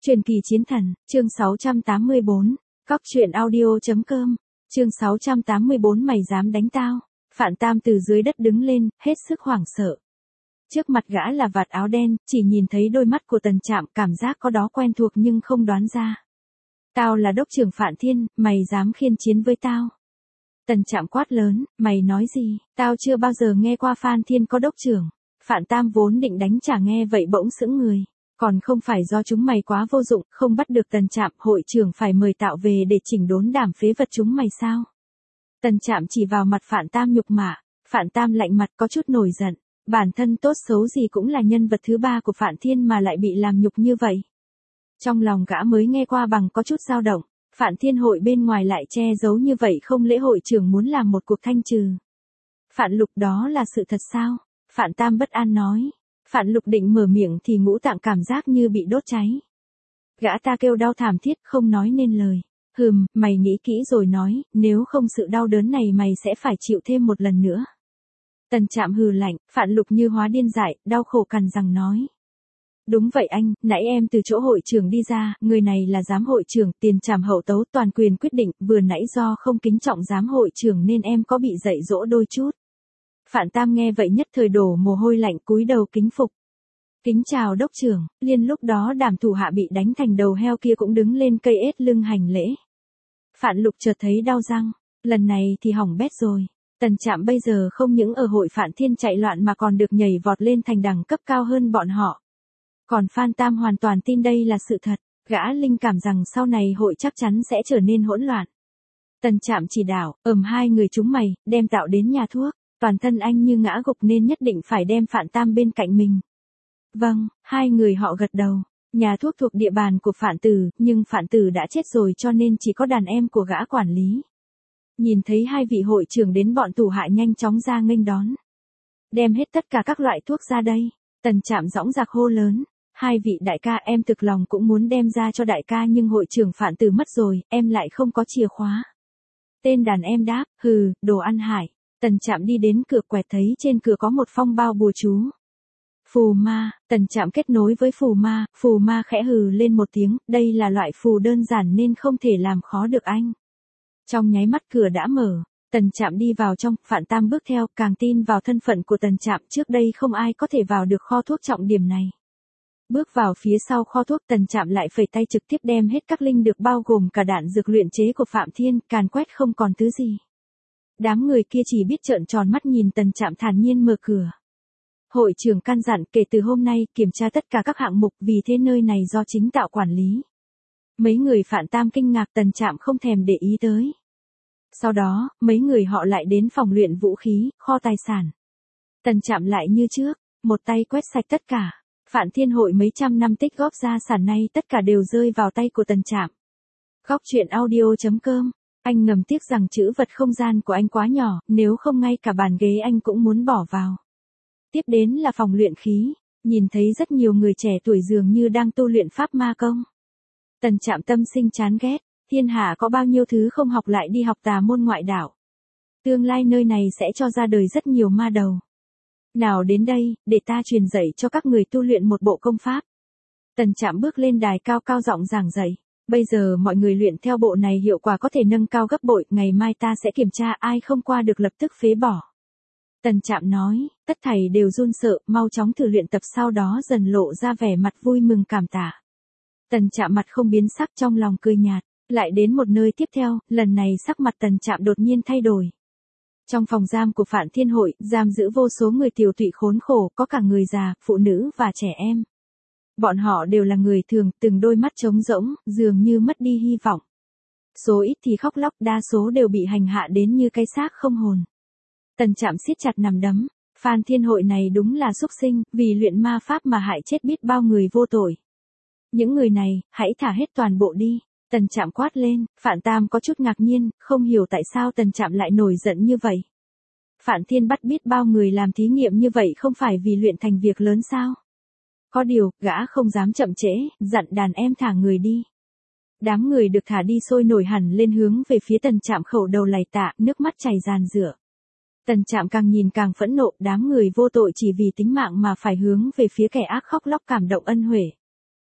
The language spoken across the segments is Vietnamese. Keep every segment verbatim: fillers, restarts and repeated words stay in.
Truyền kỳ chiến thần, chương sáu trăm tám mươi bốn, Cóc truyện audio.com, chương sáu trăm tám mươi bốn mày dám đánh tao. Phạn Tam từ dưới đất đứng lên, hết sức hoảng sợ. Trước mặt gã là vạt áo đen, chỉ nhìn thấy đôi mắt của Tần Trạm, cảm giác có đó quen thuộc nhưng không đoán ra. Tao là đốc trưởng Phạn Thiên, mày dám khiên chiến với tao. Tần Trạm quát lớn, mày nói gì, tao chưa bao giờ nghe qua Phan Thiên có đốc trưởng. Phạn Tam vốn định đánh trả nghe vậy bỗng sững người. Còn không phải do chúng mày quá vô dụng, không bắt được Tần Trạm, hội trưởng phải mời tạo về để chỉnh đốn đám phế vật chúng mày sao? Tần Trạm chỉ vào mặt Phạn Tam nhục mạ. Phạn Tam lạnh mặt có chút nổi giận. Bản thân tốt xấu gì cũng là nhân vật thứ ba của Phạn Thiên mà lại bị làm nhục như vậy. Trong lòng gã mới nghe qua bằng có chút dao động. Phạn Thiên hội bên ngoài lại che giấu như vậy, không lẽ hội trưởng muốn làm một cuộc thanh trừ? Phạn Lục, đó là sự thật sao? Phạn Tam bất an nói. Phạn Lục định mở miệng thì ngũ tạng cảm giác như bị đốt cháy. Gã ta kêu đau thảm thiết không nói nên lời. Hừm, mày nghĩ kỹ rồi nói, nếu không sự đau đớn này mày sẽ phải chịu thêm một lần nữa. Tần Trạm hừ lạnh. Phạn Lục như hóa điên dại, đau khổ cằn răng nói. Đúng vậy anh, nãy em từ chỗ hội trưởng đi ra, người này là giám hội trưởng, tiền trảm hậu tấu, toàn quyền quyết định, vừa nãy do không kính trọng giám hội trưởng nên em có bị dạy dỗ đôi chút. Phạn Tam nghe vậy nhất thời đổ mồ hôi lạnh, cúi đầu kính phục. Kính chào đốc trưởng. Liên lúc đó đàm thủ hạ bị đánh thành đầu heo kia cũng đứng lên cây ết lưng hành lễ. Phạn Lục chợt thấy đau răng, lần này thì hỏng bét rồi. Tần Trạm bây giờ không những ở hội Phạn Thiên chạy loạn mà còn được nhảy vọt lên thành đẳng cấp cao hơn bọn họ. Còn Phan Tam hoàn toàn tin đây là sự thật, gã linh cảm rằng sau này hội chắc chắn sẽ trở nên hỗn loạn. Tần Trạm chỉ đạo, ầm hai người chúng mày, đem Tạo đến nhà thuốc. Toàn thân anh như ngã gục nên nhất định phải đem Phạn Tam bên cạnh mình. Vâng, hai người họ gật đầu. Nhà thuốc thuộc địa bàn của Phạn Tử, nhưng Phạn Tử đã chết rồi cho nên chỉ có đàn em của gã quản lý. Nhìn thấy hai vị hội trưởng đến, bọn thủ hạ nhanh chóng ra nghênh đón. Đem hết tất cả các loại thuốc ra đây. Tần Trạm dõng dạc hô lớn. Hai vị đại ca, em thực lòng cũng muốn đem ra cho đại ca nhưng hội trưởng Phạn Tử mất rồi, em lại không có chìa khóa. Tên đàn em đáp, hừ, đồ ăn hại. Tần Trạm đi đến cửa quẹt thấy trên cửa có một phong bao bùa chú. Phù ma. Tần Trạm kết nối với phù ma, phù ma khẽ hừ lên một tiếng, đây là loại phù đơn giản nên không thể làm khó được anh. Trong nháy mắt cửa đã mở, Tần Trạm đi vào trong, Phạn Tam bước theo, càng tin vào thân phận của Tần Trạm, trước đây không ai có thể vào được kho thuốc trọng điểm này. Bước vào phía sau kho thuốc, Tần Trạm lại phẩy tay trực tiếp đem hết các linh được bao gồm cả đạn dược luyện chế của Phạm Thiên, càn quét không còn thứ gì. Đám người kia chỉ biết trợn tròn mắt nhìn Tần Trạm thản nhiên mở cửa. Hội trưởng căn dặn kể từ hôm nay kiểm tra tất cả các hạng mục, vì thế nơi này do chính Tạo quản lý. Mấy người Phạn Tam kinh ngạc, Tần Trạm không thèm để ý tới. Sau đó, mấy người họ lại đến phòng luyện vũ khí, kho tài sản. Tần Trạm lại như trước, một tay quét sạch tất cả. Phạn Thiên hội mấy trăm năm tích góp gia sản nay tất cả đều rơi vào tay của Tần Trạm. Cóc truyện audio.com. Anh ngầm tiếc rằng chữ vật không gian của anh quá nhỏ, nếu không ngay cả bàn ghế anh cũng muốn bỏ vào. Tiếp đến là phòng luyện khí, nhìn thấy rất nhiều người trẻ tuổi dường như đang tu luyện pháp ma công. Tần Trạm tâm sinh chán ghét, thiên hạ có bao nhiêu thứ không học lại đi học tà môn ngoại đạo. Tương lai nơi này sẽ cho ra đời rất nhiều ma đầu. Nào đến đây, để ta truyền dạy cho các người tu luyện một bộ công pháp. Tần Trạm bước lên đài cao cao giọng giảng dạy. Bây giờ mọi người luyện theo bộ này hiệu quả có thể nâng cao gấp bội, ngày mai ta sẽ kiểm tra, ai không qua được lập tức phế bỏ. Tần Trạm nói, tất thảy đều run sợ, mau chóng thử luyện tập, sau đó dần lộ ra vẻ mặt vui mừng cảm tạ. Tần Trạm mặt không biến sắc, trong lòng cười nhạt, lại đến một nơi tiếp theo, lần này sắc mặt Tần Trạm đột nhiên thay đổi. Trong phòng giam của Phạn Thiên hội, giam giữ vô số người tiểu tụy khốn khổ, có cả người già, phụ nữ và trẻ em. Bọn họ đều là người thường, từng đôi mắt trống rỗng, dường như mất đi hy vọng. Số ít thì khóc lóc, đa số đều bị hành hạ đến như cái xác không hồn. Tần Trạm siết chặt nắm đấm, Phan Thiên hội này đúng là súc sinh, vì luyện ma pháp mà hại chết biết bao người vô tội. Những người này, hãy thả hết toàn bộ đi. Tần Trạm quát lên. Phạn Tam có chút ngạc nhiên, không hiểu tại sao Tần Trạm lại nổi giận như vậy. Phạn Thiên bắt biết bao người làm thí nghiệm như vậy không phải vì luyện thành việc lớn sao? Có điều, gã không dám chậm trễ, dặn đàn em thả người đi. Đám người được thả đi sôi nổi hẳn lên hướng về phía Tần Trạm, khẩu đầu lạy tạ, nước mắt chảy ràn rửa. Tần Trạm càng nhìn càng phẫn nộ, đám người vô tội chỉ vì tính mạng mà phải hướng về phía kẻ ác khóc lóc cảm động ân huệ.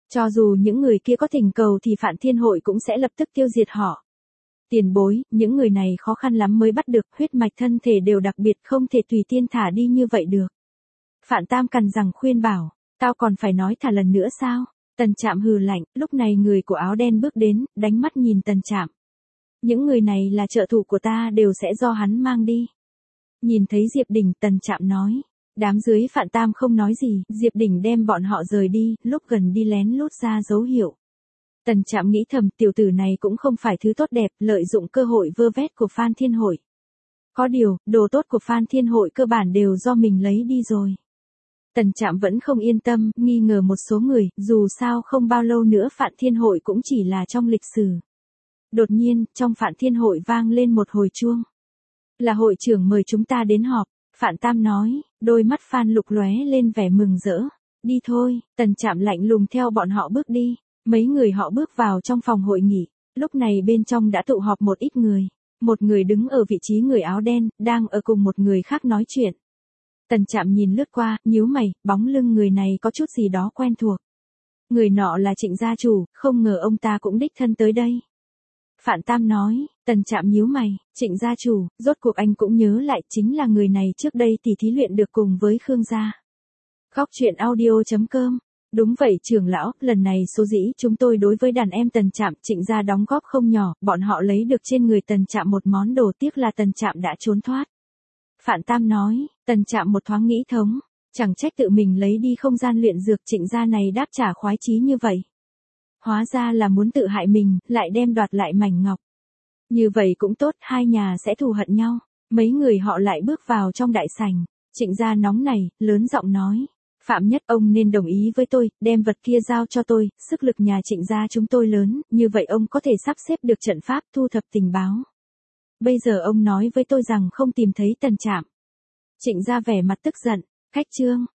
Cho dù những người kia có thỉnh cầu thì Phạn Thiên Hội cũng sẽ lập tức tiêu diệt họ. Tiền bối, những người này khó khăn lắm mới bắt được, huyết mạch thân thể đều đặc biệt, không thể tùy tiên thả đi như vậy được. Phạn Tam cằn rằng khuyên bảo, tao còn phải nói thả lần nữa sao? Tần Trạm hừ lạnh, lúc này người của áo đen bước đến, đánh mắt nhìn Tần Trạm. Những người này là trợ thủ của ta, đều sẽ do hắn mang đi. Nhìn thấy Diệp Đình, Tần Trạm nói. Đám dưới Phạn Tam không nói gì, Diệp Đình đem bọn họ rời đi, lúc gần đi lén lút ra dấu hiệu. Tần Trạm nghĩ thầm, tiểu tử này cũng không phải thứ tốt đẹp, lợi dụng cơ hội vơ vét của Phan Thiên Hội. Có điều, đồ tốt của Phan Thiên Hội cơ bản đều do mình lấy đi rồi. Tần Trạm vẫn không yên tâm, nghi ngờ một số người, dù sao không bao lâu nữa Phan Thiên Hội cũng chỉ là trong lịch sử. Đột nhiên, trong Phan Thiên Hội vang lên một hồi chuông. Là hội trưởng mời chúng ta đến họp, Phạn Tam nói, đôi mắt Phan Lục lóe lên vẻ mừng rỡ. Đi thôi, Tần Trạm lạnh lùng theo bọn họ bước đi. Mấy người họ bước vào trong phòng hội nghị, lúc này bên trong đã tụ họp một ít người. Một người đứng ở vị trí người áo đen, đang ở cùng một người khác nói chuyện. Tần Trạm nhìn lướt qua, nhíu mày, bóng lưng người này có chút gì đó quen thuộc. Người nọ là Trịnh gia chủ, không ngờ ông ta cũng đích thân tới đây. Phạn Tam nói, Tần Trạm nhíu mày, Trịnh gia chủ, rốt cuộc anh cũng nhớ lại chính là người này trước đây tỷ thí luyện được cùng với Khương gia. Góc truyện audio chấm com. Đúng vậy trưởng lão, lần này số dĩ chúng tôi đối với đàn em Tần Trạm Trịnh gia đóng góp không nhỏ, bọn họ lấy được trên người Tần Trạm một món đồ, tiếc là Tần Trạm đã trốn thoát. Phạn Tam nói, Tần Trạm một thoáng nghĩ thống, chẳng trách tự mình lấy đi không gian luyện dược, Trịnh gia này đáp trả khoái chí như vậy. Hóa ra là muốn tự hại mình, lại đem đoạt lại mảnh ngọc. Như vậy cũng tốt, hai nhà sẽ thù hận nhau. Mấy người họ lại bước vào trong đại sảnh. Trịnh gia nóng này, lớn giọng nói. Phạm Nhất, ông nên đồng ý với tôi, đem vật kia giao cho tôi, sức lực nhà Trịnh gia chúng tôi lớn, như vậy ông có thể sắp xếp được trận pháp, thu thập tình báo. Bây giờ ông nói với tôi rằng không tìm thấy Tần Trạm. Trịnh gia vẻ mặt tức giận, khách trương,